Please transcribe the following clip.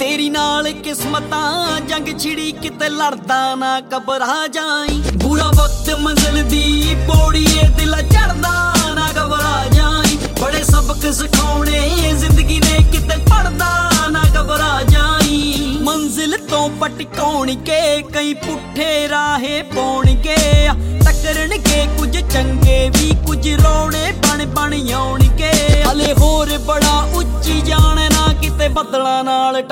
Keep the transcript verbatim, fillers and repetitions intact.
तेरी नाल किस्मतां जंग छिड़ी किते लड़दा ना घबरा जाई। बुरा वक्त मंजिल दी पौड़ी ए दिल चढ़दा ना घबरा जाई। बड़े सबक सिखाउणे जिंदगी ने किते पढ़दा ना घबरा जाई। मंजिल तो पटकाउणगे कई पुठे राहे पाउणगे, टकरनगे कुछ चंगे भी कुछ रोने बन बन आउणगे। हले होर बड़ा उच्ची जाने ना किते बदलां नाल